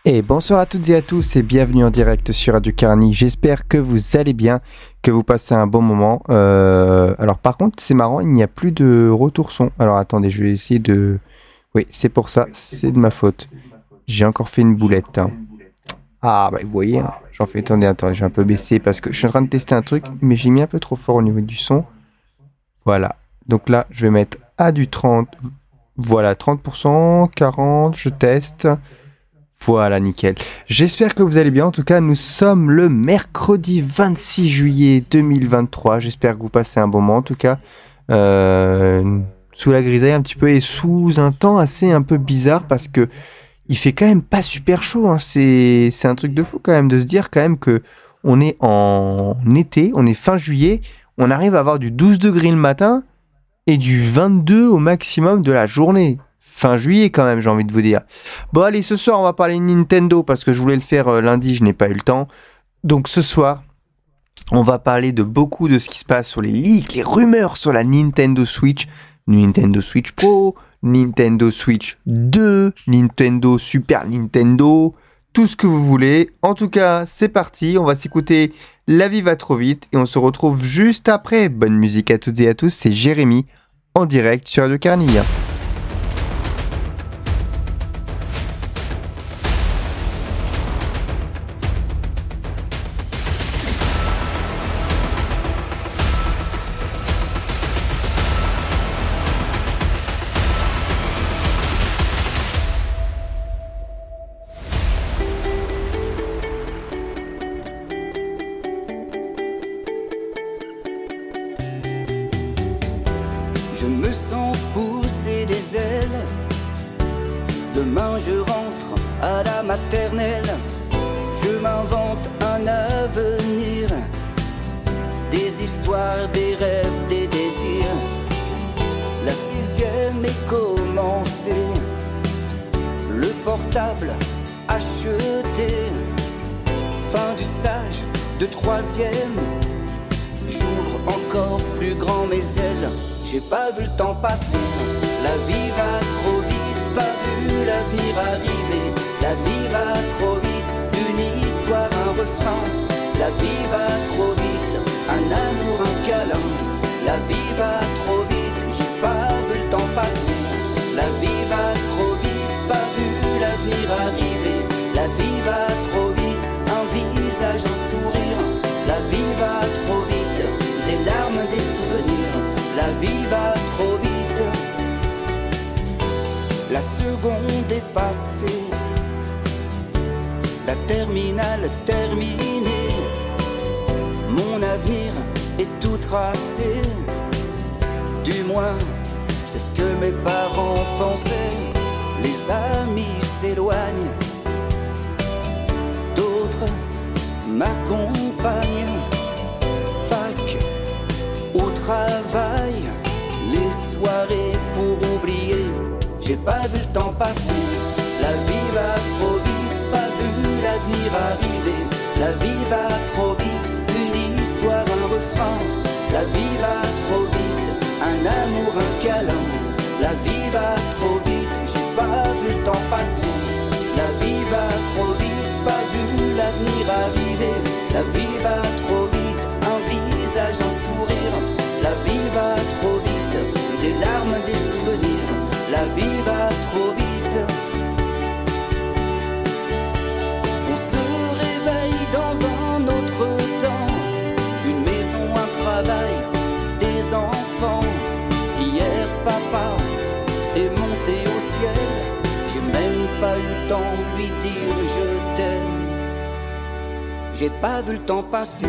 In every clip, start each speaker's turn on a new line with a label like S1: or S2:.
S1: Et bonsoir à toutes et à tous et bienvenue en direct sur Radio Carni. J'espère que vous allez bien, que vous passez un bon moment. Alors par contre, c'est marrant, il n'y a plus de retour son. Alors attendez, je vais essayer de... Oui, c'est pour ça, c'est de ma faute. J'ai encore fait une boulette. Hein. Ah bah vous voyez, hein, j'en fais... Attendez, j'ai un peu baissé parce que je suis en train de tester un truc, mais j'ai mis un peu trop fort au niveau du son. Voilà, donc là, je vais mettre à du 30. Voilà, 30%, 40, je teste... Voilà, nickel. J'espère que vous allez bien. En tout cas, nous sommes le mercredi 26 juillet 2023. J'espère que vous passez un bon moment. En tout cas, sous la grisaille un petit peu et sous un temps assez un peu bizarre parce que il fait quand même pas super chaud. Hein. C'est un truc de fou quand même de se dire quand même que on est en été, on est fin juillet, on arrive à avoir du 12 degrés le matin et du 22 au maximum de la journée. Fin juillet quand même, j'ai envie de vous dire. Bon allez, ce soir on va parler Nintendo parce que je voulais le faire lundi, je n'ai pas eu le temps. Donc ce soir, on va parler de beaucoup de ce qui se passe sur les leaks, les rumeurs sur la Nintendo Switch, Nintendo Switch Pro, Nintendo Switch 2, Nintendo Super Nintendo, tout ce que vous voulez. En tout cas, c'est parti, on va s'écouter La vie va trop vite et on se retrouve juste après. Bonne musique à toutes et à tous, c'est Jérémy en direct sur Radio Carnilla.
S2: Je me sens pousser des ailes. Demain je rentre à la maternelle. Je m'invente un avenir. Des histoires, des rêves, des désirs. La 6e est commencée. Le portable acheté. Fin du stage de 3e. J'ouvre encore plus grand mes ailes. J'ai pas vu le temps passer. La vie va trop vite, pas vu l'avenir arriver. La vie va trop vite, une histoire, un refrain. La vie va trop vite, un amour, un câlin. La vie va trop vite, j'ai pas vu le temps passer. La vie va trop vite, pas vu l'avenir arriver. La vie va trop vite, un visage, un sourire. La vie va trop vite, des larmes, des souvenirs. La vie va trop vite. La seconde est passée. La terminale terminée. Mon avenir est tout tracé. Du moins, c'est ce que mes parents pensaient. Les amis s'éloignent. D'autres m'accompagnent. Fac, au travail, les soirées pour oublier. J'ai pas vu le temps passer. La vie va trop vite, pas vu l'avenir arriver. La vie va trop vite, une histoire, un refrain. La vie va trop vite, un amour, un câlin. La vie va trop vite, j'ai pas vu le temps passer. La vie va trop vite, pas vu l'avenir arriver. La vie va trop vite, un visage, un sourire. La vie va trop vite, des larmes, des souvenirs. La vie va trop vite. On se réveille dans un autre temps. Une maison, un travail, des enfants. Hier papa est monté au ciel. J'ai même pas eu le temps de lui dire je t'aime. J'ai pas vu le temps passer.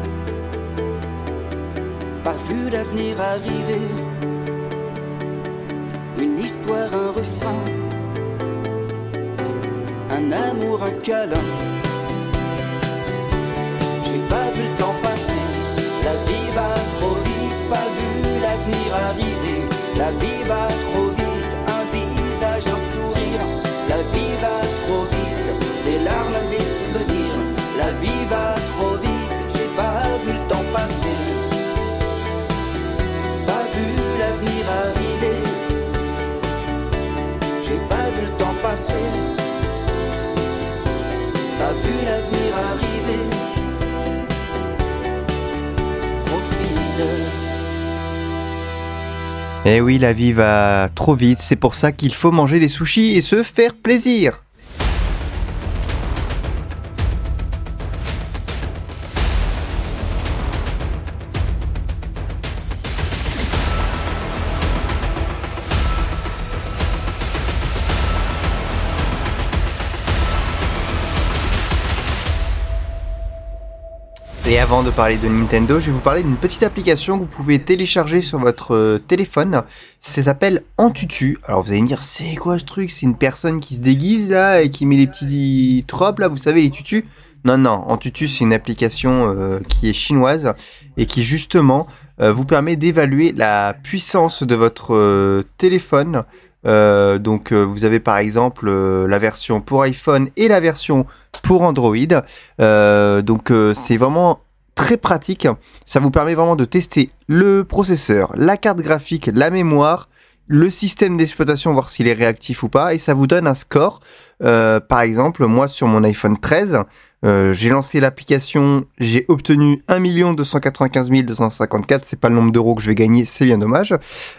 S2: Pas vu l'avenir arriver. Une histoire, un refrain. Un amour, un câlin. J'ai pas vu le temps passer. La vie va trop vite, pas vu l'avenir arriver. La vie va trop vite, un visage, un sourire. La vie va trop vite, des larmes, des souvenirs. La vie va trop vite, j'ai pas vu le temps passer. Pas vu l'avenir arriver. J'ai pas vu le temps passer.
S1: Eh oui, la vie va trop vite, c'est pour ça qu'il faut manger des sushis et se faire plaisir. Et avant de parler de Nintendo, je vais vous parler d'une petite application que vous pouvez télécharger sur votre téléphone. Ça s'appelle Antutu. Alors vous allez me dire, c'est quoi ce truc? C'est une personne qui se déguise là et qui met les petits tropes là, vous savez, les tutus? Non, Antutu c'est une application qui est chinoise et qui justement vous permet d'évaluer la puissance de votre téléphone. Donc vous avez par exemple la version pour iPhone et la version pour Android. C'est vraiment très pratique. Ça vous permet vraiment de tester le processeur, la carte graphique, la mémoire, le système d'exploitation, voir s'il est réactif ou pas, et ça vous donne un score. Par exemple, moi sur mon iPhone 13, j'ai lancé l'application, j'ai obtenu 1 295 254, c'est pas le nombre d'euros que je vais gagner, c'est bien dommage.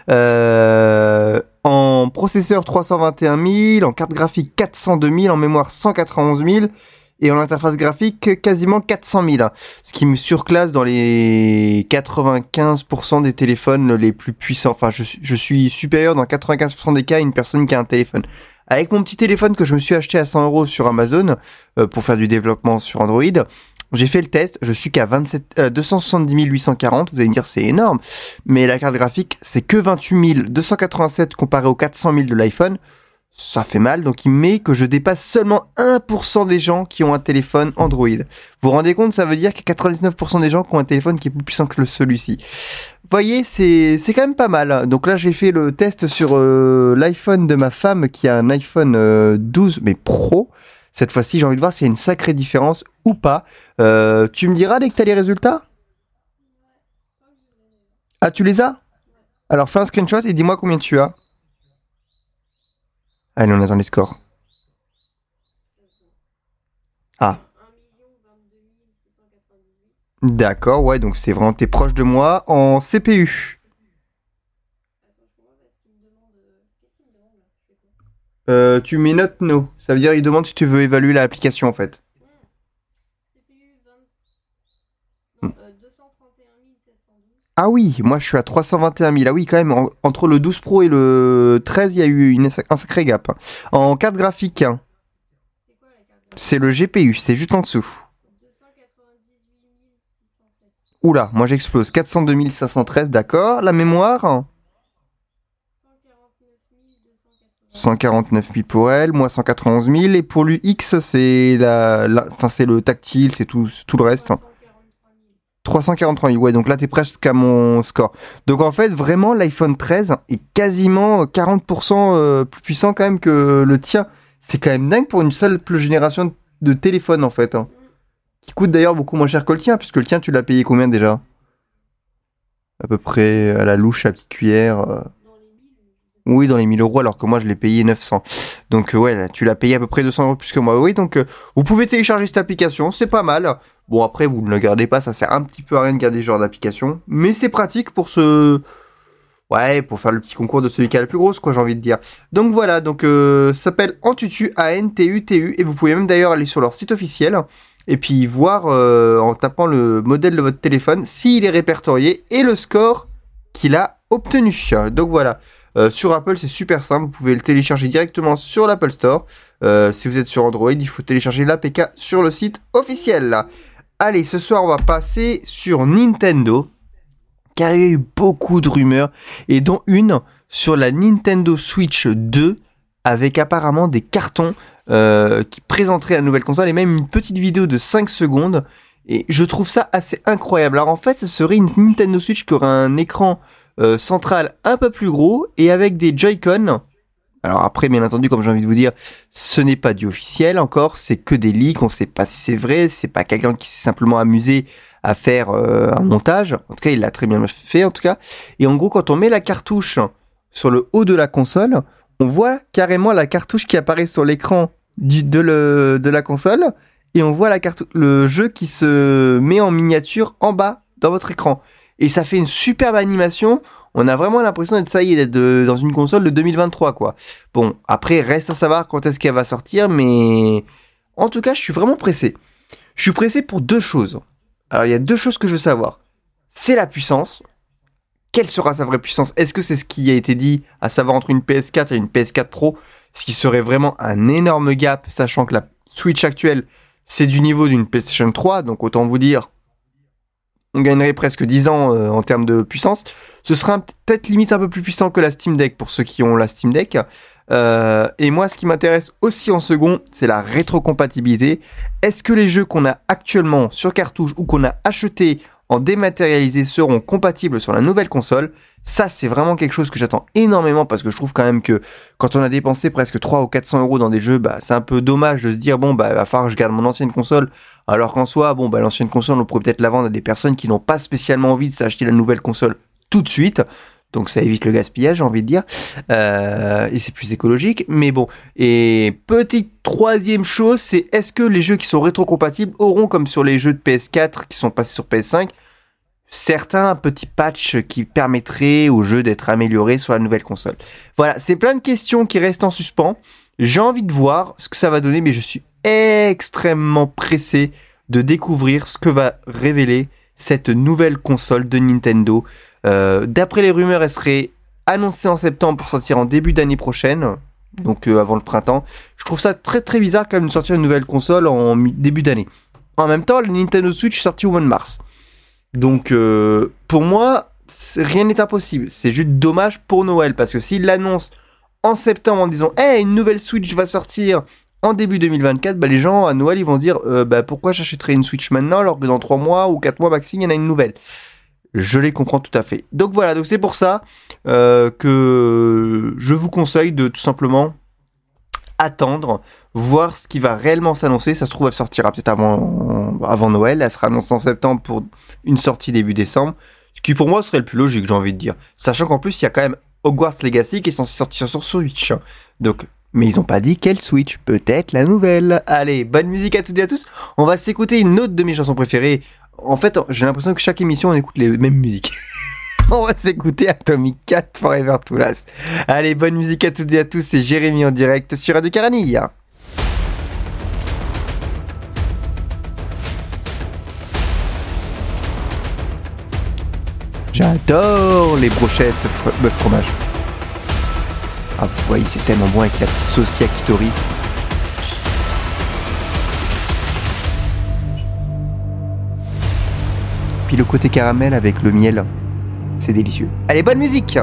S1: En processeur 321 000, en carte graphique 402 000, en mémoire 191 000, et en interface graphique quasiment 400 000, ce qui me surclasse dans les 95% des téléphones les plus puissants. Enfin, je suis supérieur dans 95% des cas à une personne qui a un téléphone. Avec mon petit téléphone que je me suis acheté à 100 € sur Amazon pour faire du développement sur Android, j'ai fait le test, je suis qu'à 270 840, vous allez me dire c'est énorme, mais la carte graphique c'est que 28 287 comparé aux 400 000 de l'iPhone. Ça fait mal, donc il met que je dépasse seulement 1% des gens qui ont un téléphone Android. Vous vous rendez compte, ça veut dire qu'il y a 99% des gens qui ont un téléphone qui est plus puissant que celui-ci. Vous voyez, c'est quand même pas mal. Donc là, j'ai fait le test sur l'iPhone de ma femme qui a un iPhone 12, mais Pro. Cette fois-ci, j'ai envie de voir s'il y a une sacrée différence ou pas. Tu me diras dès que tu as les résultats ? Ah, tu les as ? Alors fais un screenshot et dis-moi combien tu as. Allez, on attend les scores. Ah. D'accord, ouais, donc c'est vraiment, t'es proche de moi. En CPU. Tu mets note no. Ça veut dire il demande si tu veux évaluer l'application en fait. Ah oui, moi je suis à 321 000. Ah oui, quand même, entre le 12 Pro et le 13, il y a eu un sacré gap. En carte graphique, c'est le GPU, c'est juste en dessous. Oula, moi j'explose. 402 513, d'accord. La mémoire 149 000 pour elle, moi 191 000. Et pour l'UX, c'est c'est le tactile, c'est tout le reste. 343 000, ouais, donc là t'es presque à mon score. Donc en fait, vraiment, l'iPhone 13 est quasiment 40% plus puissant quand même que le tien. C'est quand même dingue pour une seule génération de téléphone en fait. Hein. Qui coûte d'ailleurs beaucoup moins cher que le tien, puisque le tien tu l'as payé combien déjà ? À peu près à la louche, à petite cuillère. Oui, dans les 1 000 €, alors que moi je l'ai payé 900. Donc ouais, là, tu l'as payé à peu près 200 € plus que moi. Oui, donc vous pouvez télécharger cette application, c'est pas mal. Bon, après, vous ne le gardez pas, ça sert un petit peu à rien de garder ce genre d'application. Mais c'est pratique pour ouais, pour faire le petit concours de celui qui a la plus grosse, quoi, j'ai envie de dire. Donc voilà, donc ça s'appelle Antutu, A-N-T-U-T-U, et vous pouvez même d'ailleurs aller sur leur site officiel, et puis voir, en tapant le modèle de votre téléphone, s'il est répertorié, et le score qu'il a obtenu. Donc voilà. Sur Apple, c'est super simple, vous pouvez le télécharger directement sur l'Apple Store. Si vous êtes sur Android, il faut télécharger l'APK sur le site officiel. Allez, ce soir, on va passer sur Nintendo, car il y a eu beaucoup de rumeurs, et dont une sur la Nintendo Switch 2, avec apparemment des cartons qui présenteraient la nouvelle console, et même une petite vidéo de 5 secondes. Et je trouve ça assez incroyable. Alors en fait, ce serait une Nintendo Switch qui aurait un écran central un peu plus gros et avec des Joy-Con. Alors après, bien entendu, comme j'ai envie de vous dire, ce n'est pas du officiel encore, c'est que des leaks, on sait pas si c'est vrai, c'est pas quelqu'un qui s'est simplement amusé à faire un montage. En tout cas, il l'a très bien fait, en tout cas. Et en gros, quand on met la cartouche sur le haut de la console, on voit carrément la cartouche qui apparaît sur l'écran de la console, et on voit le jeu qui se met en miniature en bas dans votre écran. et ça fait une superbe animation. On a vraiment l'impression d'être, ça y est, dans une console de 2023, quoi. Bon, après, reste à savoir quand est-ce qu'elle va sortir, mais en tout cas, je suis vraiment pressé. Je suis pressé pour 2 choses. Alors, il y a 2 choses que je veux savoir. C'est la puissance. Quelle sera sa vraie puissance? Est-ce que c'est ce qui a été dit, à savoir entre une PS4 et une PS4 Pro, ce qui serait vraiment un énorme gap, sachant que la Switch actuelle, c'est du niveau d'une PlayStation 3, donc autant vous dire, on gagnerait presque 10 ans en termes de puissance. Ce sera peut-être limite un peu plus puissant que la Steam Deck pour ceux qui ont la Steam Deck. Et moi, ce qui m'intéresse aussi en second, c'est la rétrocompatibilité. Est-ce que les jeux qu'on a actuellement sur cartouche ou qu'on a achetés en dématérialisé seront compatibles sur la nouvelle console? Ça, c'est vraiment quelque chose que j'attends énormément parce que je trouve quand même que quand on a dépensé presque 300 ou 400 euros dans des jeux, bah, c'est un peu dommage de se dire, bon, bah, il va falloir que je garde mon ancienne console. Alors qu'en soi, bon, bah, l'ancienne console, on pourrait peut-être la vendre à des personnes qui n'ont pas spécialement envie de s'acheter la nouvelle console tout de suite. Donc ça évite le gaspillage, j'ai envie de dire. Et c'est plus écologique. Mais bon. Et petite troisième chose, c'est est-ce que les jeux qui sont rétrocompatibles auront, comme sur les jeux de PS4 qui sont passés sur PS5, certains petits patchs qui permettraient aux jeux d'être améliorés sur la nouvelle console? Voilà, c'est plein de questions qui restent en suspens. J'ai envie de voir ce que ça va donner, mais je suis extrêmement pressé de découvrir ce que va révéler cette nouvelle console de Nintendo. D'après les rumeurs, elle serait annoncée en septembre pour sortir en début d'année prochaine, donc avant le printemps. Je trouve ça très très bizarre quand même de sortir une nouvelle console en début d'année. En même temps, le Nintendo Switch est sorti au mois de mars. Donc pour moi, rien n'est impossible. C'est juste dommage pour Noël, parce que s'il l'annonce en septembre en disant hey, une nouvelle Switch va sortir en début 2024, bah, les gens à Noël ils vont se dire bah, pourquoi j'achèterais une Switch maintenant alors que dans 3 mois ou 4 mois maxi il y en a une nouvelle. Je les comprends tout à fait. Donc voilà, donc c'est pour ça que je vous conseille de tout simplement attendre, voir ce qui va réellement s'annoncer. Ça se trouve, elle sortira peut-être avant Noël. Elle sera annoncée en septembre pour une sortie début décembre. Ce qui pour moi serait le plus logique, j'ai envie de dire. Sachant qu'en plus, il y a quand même Hogwarts Legacy qui est censé sortir sur Switch. Donc, mais ils ont pas dit quelle Switch. Peut-être la nouvelle. Allez, bonne musique à toutes et à tous. On va s'écouter une autre de mes chansons préférées. En fait, j'ai l'impression que chaque émission, on écoute les mêmes musiques. On va s'écouter Atomic Cat Forever to Last. Allez, bonne musique à toutes et à tous. C'est Jérémy en direct sur Radio Caranille. J'adore les brochettes bœuf fromage. Ah, vous voyez, c'est tellement bon avec la petite sauce yakitori. Puis le côté caramel avec le miel, c'est délicieux. Allez, bonne musique!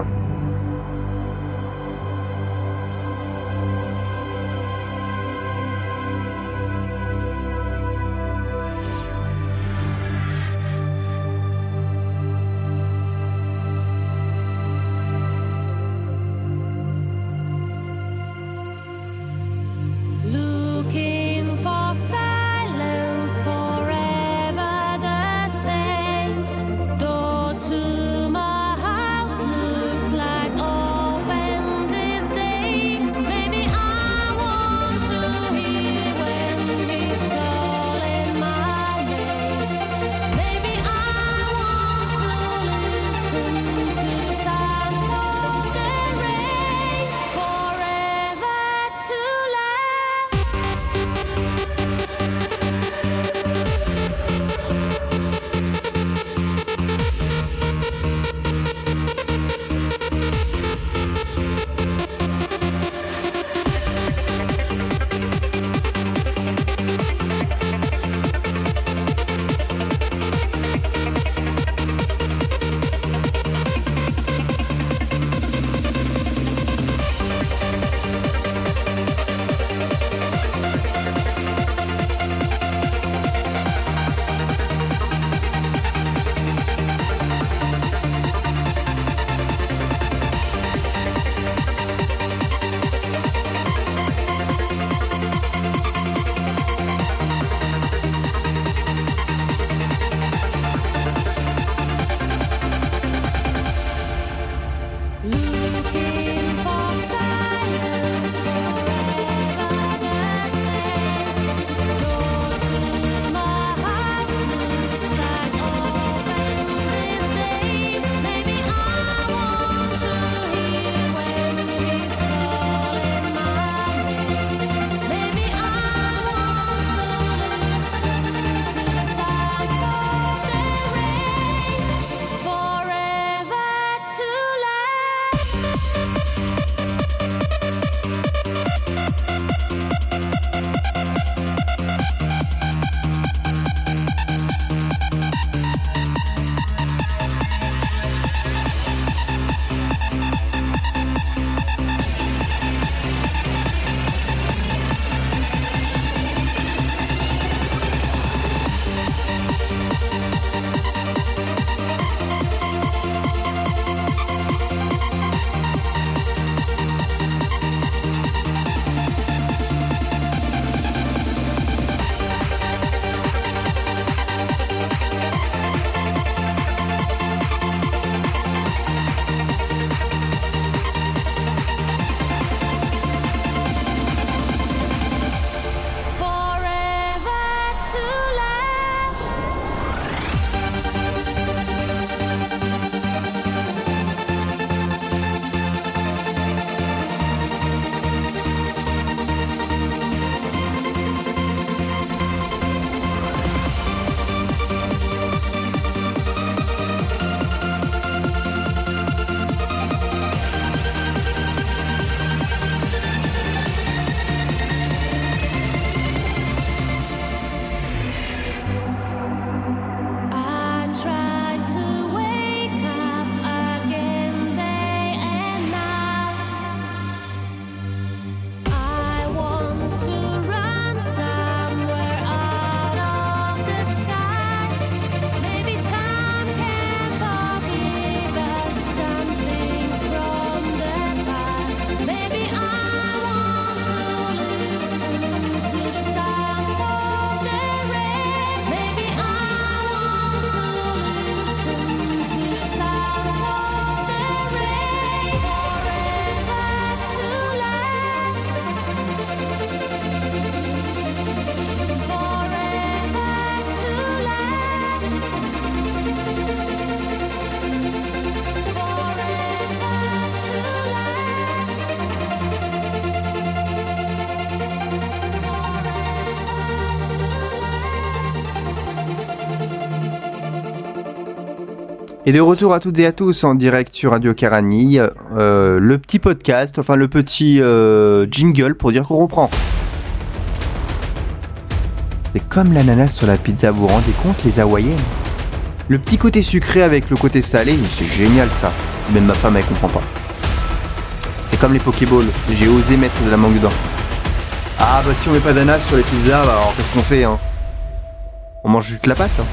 S3: Looks
S1: Et de retour à toutes et à tous en direct sur Radio Carani, le petit podcast, enfin le petit jingle pour dire qu'on reprend. C'est comme l'ananas sur la pizza, vous vous rendez compte, les hawaïennes? Le petit côté sucré avec le côté salé, c'est génial ça. Même ma femme elle comprend pas. C'est comme les Pokéballs, j'ai osé mettre de la mangue dedans. Ah bah si on met pas d'ananas sur les pizzas, bah alors qu'est-ce qu'on fait hein? On mange juste la pâte hein.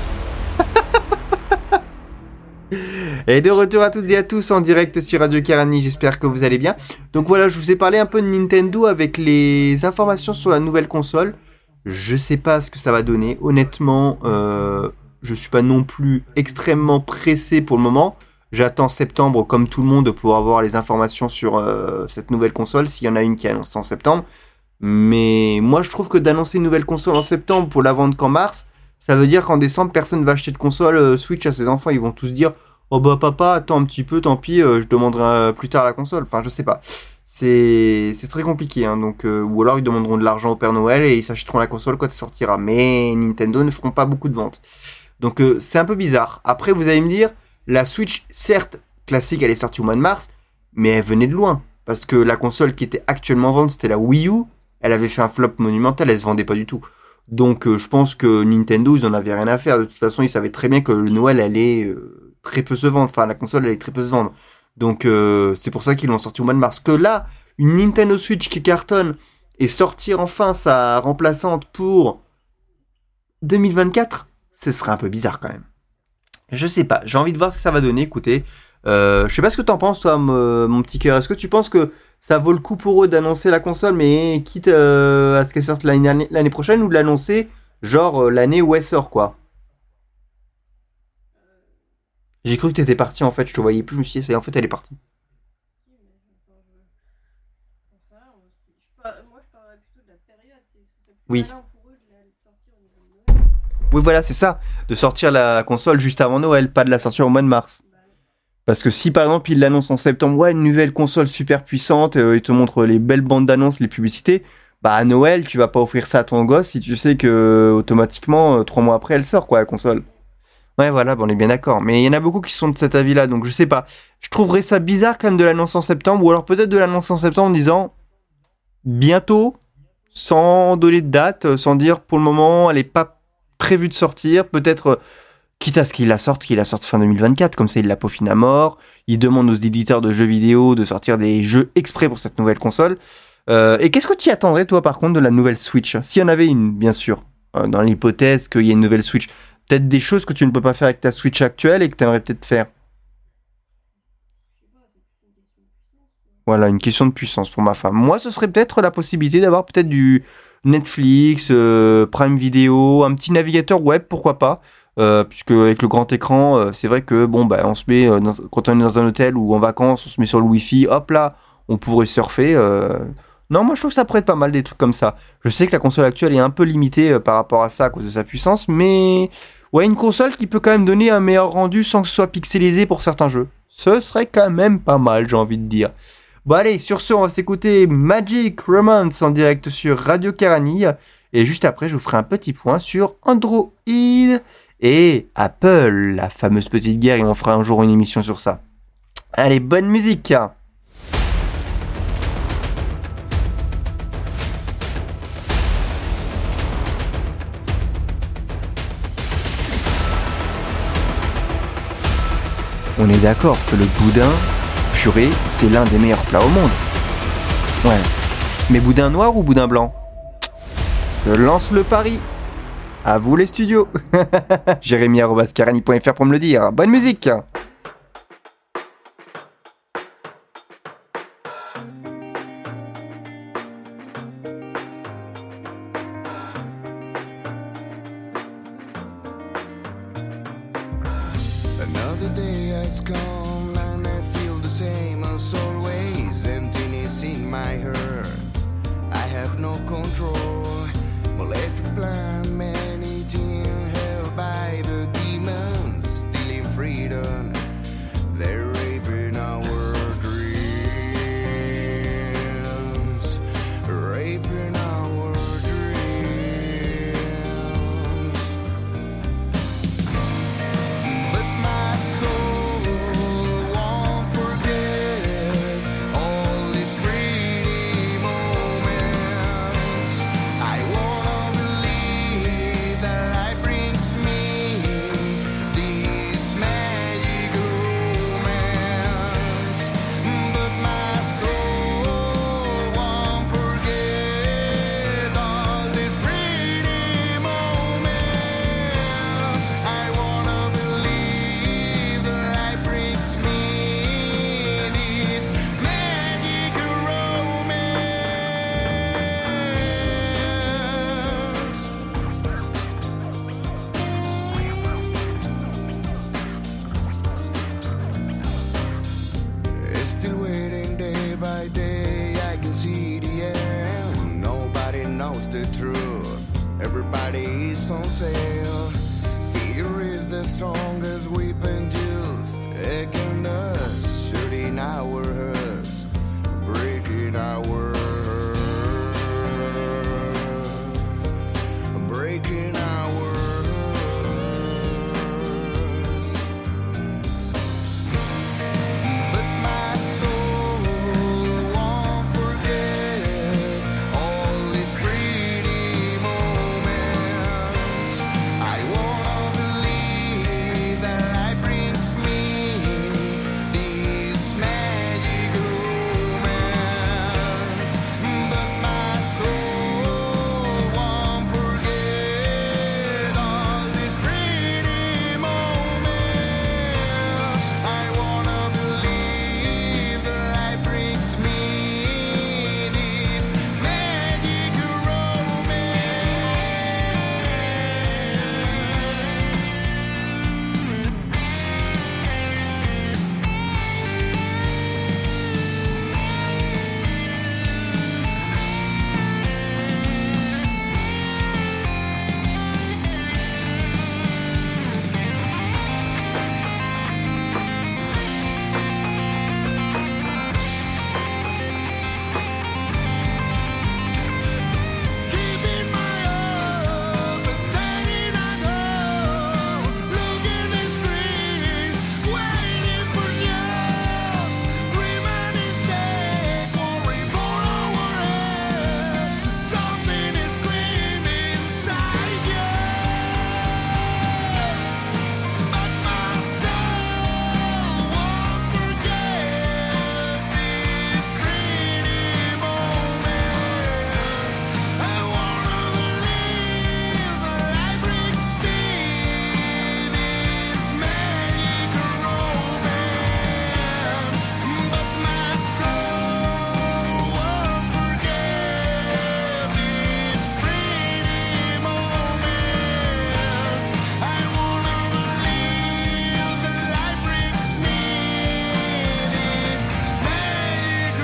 S1: Et de retour à toutes et à tous en direct sur Radio Carani, j'espère que vous allez bien. Donc voilà, je vous ai parlé un peu de Nintendo avec les informations sur la nouvelle console. Je sais pas ce que ça va donner, honnêtement, je suis pas non plus extrêmement pressé pour le moment. J'attends septembre comme tout le monde pour avoir les informations sur cette nouvelle console, s'il y en a une qui est annoncée en septembre. Mais moi je trouve que d'annoncer une nouvelle console en septembre pour la vendre qu'en mars, ça veut dire qu'en décembre personne va acheter de console Switch à ses enfants, ils vont tous dire oh bah papa, attends un petit peu, tant pis, je demanderai plus tard la console. Enfin, je sais pas. C'est très compliqué, hein, donc ou alors ils demanderont de l'argent au Père Noël et ils s'achèteront la console quand elle sortira. Mais Nintendo ne feront pas beaucoup de ventes. Donc c'est un peu bizarre. Après, vous allez me dire, la Switch, certes, classique, elle est sortie au mois de mars, mais elle venait de loin. Parce que la console qui était actuellement en vente, c'était la Wii U. Elle avait fait un flop monumental, elle se vendait pas du tout. Donc je pense que Nintendo, ils en avaient rien à faire. De toute façon, ils savaient très bien que le Noël allait... très peu se vendre, enfin la console allait très peu se vendre, donc c'est pour ça qu'ils l'ont sorti au mois de mars. Que là, une Nintendo Switch qui cartonne et sortir enfin sa remplaçante pour 2024, ce serait un peu bizarre quand même. Je sais pas, j'ai envie de voir ce que ça va donner. Écoutez, je sais pas ce que t'en penses toi mon petit cœur, est-ce que tu penses que ça vaut le coup pour eux d'annoncer la console mais quitte à ce qu'elle sorte l'année prochaine, ou de l'annoncer genre l'année où elle sort quoi? J'ai cru que t'étais parti en fait, je te voyais plus, je me suis dit, en fait elle est partie. Oui. Oui voilà, c'est ça, de sortir la console juste avant Noël, pas de la sortir au mois de mars. Parce que si par exemple ils l'annoncent en septembre, ouais, une nouvelle console super puissante, ils te montrent les belles bandes d'annonces, les publicités, bah à Noël tu vas pas offrir ça à ton gosse si tu sais que automatiquement 3 mois après elle sort quoi la console. Ouais, voilà, bon, on est bien d'accord. Mais il y en a beaucoup qui sont de cet avis-là, donc je sais pas. Je trouverais ça bizarre quand même de l'annoncer en septembre, ou alors peut-être de l'annoncer en septembre en disant bientôt, sans donner de date, sans dire pour le moment, elle est pas prévue de sortir. Peut-être, quitte à ce qu'il la sorte fin 2024, comme ça il la peaufine à mort. Il demande aux éditeurs de jeux vidéo de sortir des jeux exprès pour cette nouvelle console. Et qu'est-ce que tu attendrais, toi, par contre, de la nouvelle Switch? S'il y en avait une, bien sûr, dans l'hypothèse qu'il y ait une nouvelle Switch. Peut-être des choses que tu ne peux pas faire avec ta Switch actuelle et que tu aimerais peut-être faire. Voilà, une question de puissance pour ma femme. Moi, ce serait peut-être la possibilité d'avoir peut-être du Netflix, Prime Video, un petit navigateur web, pourquoi pas. Puisque avec le grand écran, c'est vrai que bon, bah, on se met quand on est dans un hôtel ou en vacances, on se met sur le Wi-Fi, hop là, on pourrait surfer. Non, moi je trouve que ça pourrait être pas mal des trucs comme ça. Je sais que la console actuelle est un peu limitée par rapport à ça à cause de sa puissance, mais ouais, une console qui peut quand même donner un meilleur rendu sans que ce soit pixelisé pour certains jeux. Ce serait quand même pas mal, j'ai envie de dire. Bon allez, sur ce, on va s'écouter Magic Romance en direct sur Radio Carani. Et juste après, je vous ferai un petit point sur Android et Apple, la fameuse petite guerre, et on fera un jour une émission sur ça. Allez, bonne musique! On est d'accord que le boudin purée, c'est l'un des meilleurs plats au monde. Ouais. Mais boudin noir ou boudin blanc? Je lance le pari. À vous les studios. Jérémy@carani.fr pour me le dire. Bonne musique.
S3: Another day has come and I feel the same as always. Emptiness in my heart, I have no control. Malefic plan, many things held by the demons, stealing freedom. They're raping our dreams, raping our dreams. But my soul truth. Everybody is on sale. Fear is the strongest weapon used against us, shooting our hearts, breaking our hearts, breaking our hearts. But my soul won't forget all these pretty moments. I wanna believe that life brings me this magic romance. But my soul won't forget all these pretty moments. I wanna believe that life brings me this magic keeping my hope, standing at home, looking at screens, waiting for news, remaining safe, worrying for our head. Something is screaming inside you, but my soul won't forget these pretty moments. I wanna believe that life brings me this magic romance. But my soul won't forget these pretty moments. I wanna believe that life brings me this magic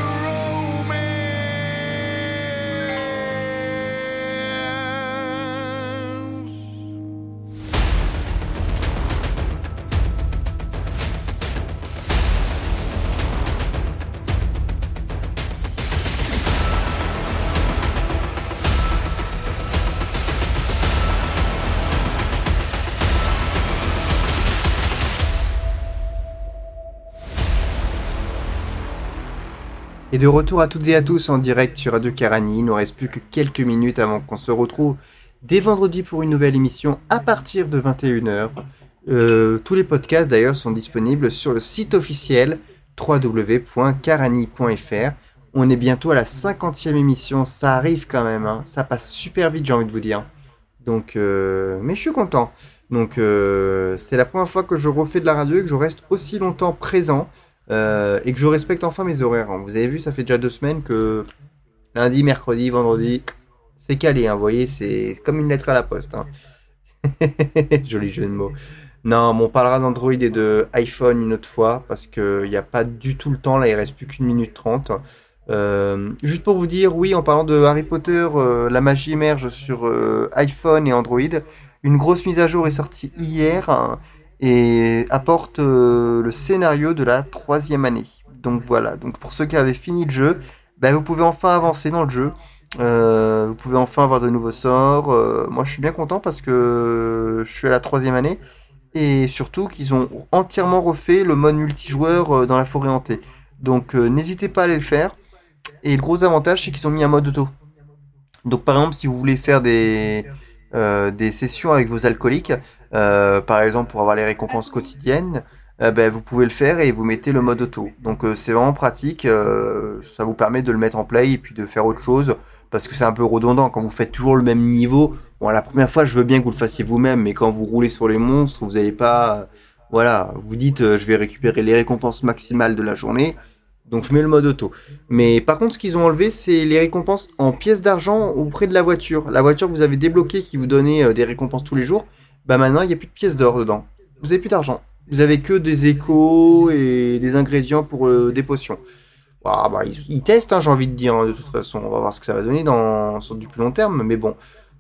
S3: romance.
S1: Et de retour à toutes et à tous en direct sur Radio Karani. Il ne nous reste plus que quelques minutes avant qu'on se retrouve dès vendredi pour une nouvelle émission à partir de 21h. Tous les podcasts d'ailleurs sont disponibles sur le site officiel www.karani.fr. On est bientôt à la 50e émission, ça arrive quand même, hein. Ça passe super vite, j'ai envie de vous dire. Donc, mais je suis content. Donc c'est la première fois que je refais de la radio et que je reste aussi longtemps présent. Et que je respecte enfin mes horaires. Vous avez vu, ça fait déjà 2 semaines que lundi, mercredi, vendredi, c'est calé. Vous voyez, c'est comme une lettre à la poste. Joli jeu de mots. Non, mais on parlera d'Android et de iPhone une autre fois parce qu'il n'y a pas du tout le temps. Là, il reste plus qu'1 minute 30. Juste pour vous dire, oui, en parlant de Harry Potter, la magie émerge sur iPhone et Android. Une grosse mise à jour est sortie hier. Et apporte le scénario de la 3e année. Donc voilà, donc pour ceux qui avaient fini le jeu, vous pouvez enfin avancer dans le jeu. Vous pouvez enfin avoir de nouveaux sorts. Moi je suis bien content parce que je suis à la 3e année. Et surtout qu'ils ont entièrement refait le mode multijoueur dans la forêt hantée. Donc n'hésitez pas à aller le faire. Et le gros avantage c'est qu'ils ont mis un mode auto. Donc par exemple si vous voulez faire des sessions avec vos alcooliques, par exemple pour avoir les récompenses quotidiennes, vous pouvez le faire et vous mettez le mode auto. Donc c'est vraiment pratique, ça vous permet de le mettre en play et puis de faire autre chose, parce que c'est un peu redondant quand vous faites toujours le même niveau. Bon, la première fois je veux bien que vous le fassiez vous-même, mais quand vous roulez sur les monstres, vous n'allez pas, vous dites je vais récupérer les récompenses maximales de la journée, donc je mets le mode auto. Mais par contre ce qu'ils ont enlevé, c'est les récompenses en pièces d'argent auprès de la voiture. La voiture que vous avez débloquée qui vous donnait des récompenses tous les jours, maintenant il n'y a plus de pièces d'or dedans. Vous n'avez plus d'argent. Vous avez que des échos et des ingrédients pour des potions. Ils testent, j'ai envie de dire, de toute façon. On va voir ce que ça va donner sur du plus long terme, mais bon.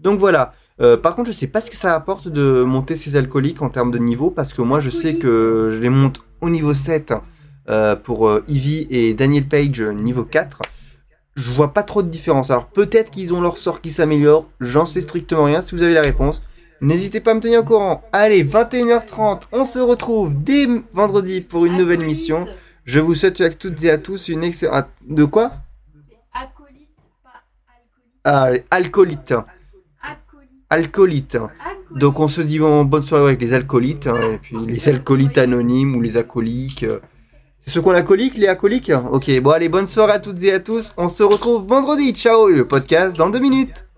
S1: Donc voilà. Par contre, je sais pas ce que ça apporte de monter ces alcooliques en termes de niveau, parce que moi, je sais que je les monte au niveau 7 pour Ivy et Daniel Page niveau 4. Je vois pas trop de différence. Alors peut-être qu'ils ont leur sort qui s'améliore, j'en sais strictement rien. Si vous avez la réponse, n'hésitez pas à me tenir au courant. Allez, 21h30, on se retrouve dès vendredi pour une nouvelle émission. Je vous souhaite à toutes et à tous une excellente... De quoi ?
S4: Acolyte, pas alcoolique.
S1: Alcoolite. Alcoolite. Donc on se dit bonne soirée avec les alcoolites, et puis les alcoolites anonymes ou les alcooliques. C'est ceux qu'on alcoolique, les alcooliques ? Ok, bon allez, bonne soirée à toutes et à tous. On se retrouve vendredi. Ciao, le podcast dans 2 minutes.